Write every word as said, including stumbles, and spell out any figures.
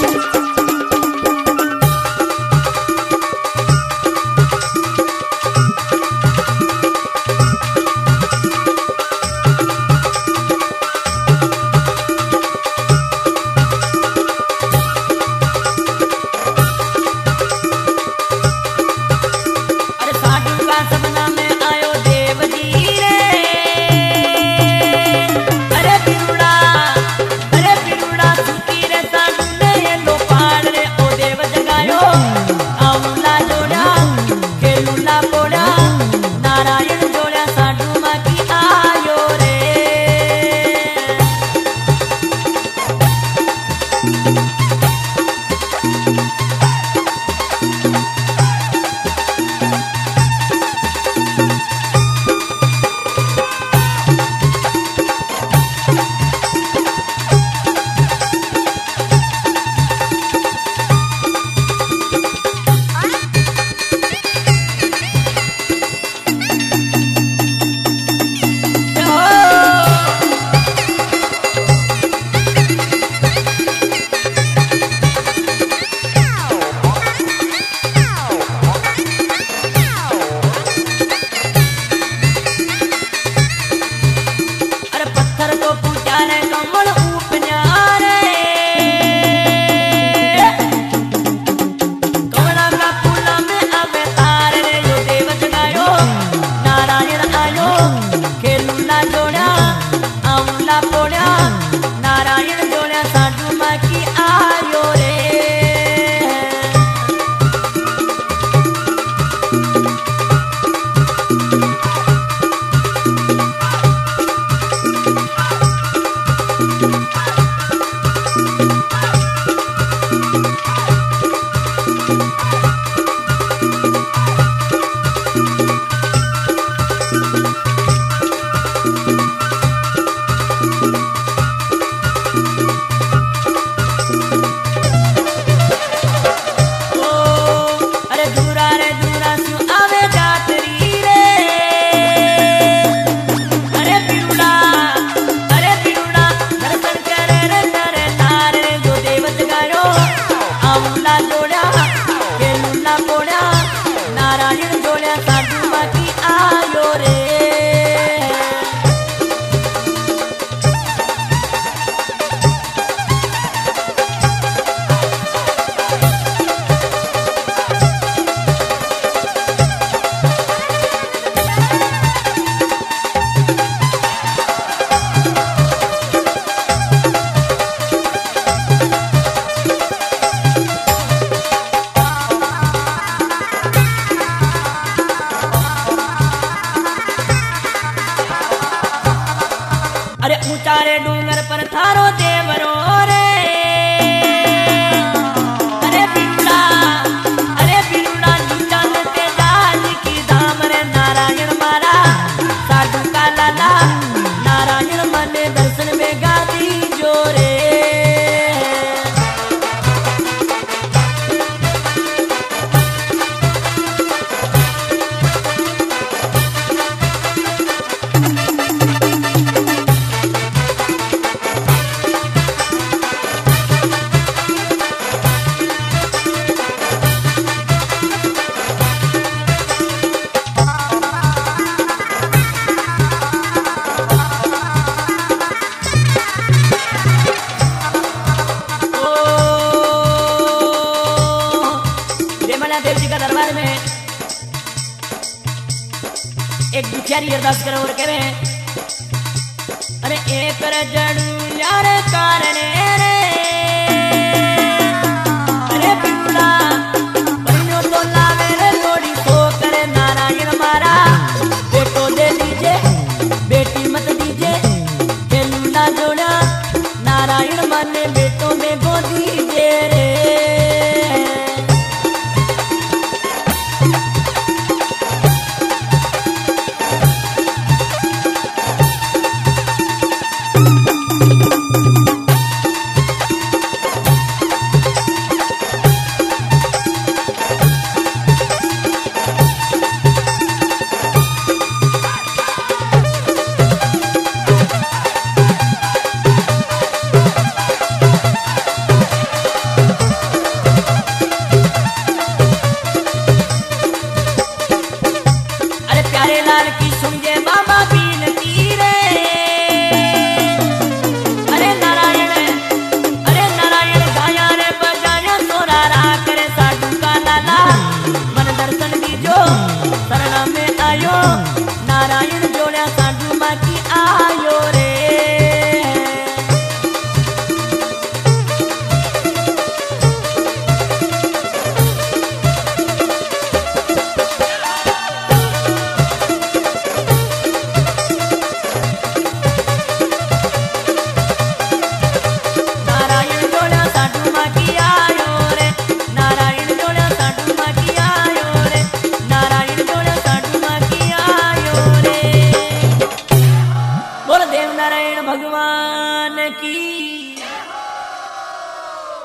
ऊंचारे डूंगर पर थारो देवरो रे। अरे बिरुड़ा अरे बिरुड़ा चल के जाल की धाम रे। नारायण मारा साधु का लाला, नारायण मने दर्शन में गादी जोरे। देव जी का दरबार में एक दुखियारी अरदास करे और कह रहे हैं, अरे एक जड़ू यार कारण रे। अरे बिरुड़ा बनो तो लावे रे लोड़ी तो करे। नारायण मारा बेटो दे दीजे बेटी मत दीजे। खेलू ना जोड़ा नारायण माने बेटों में गोदी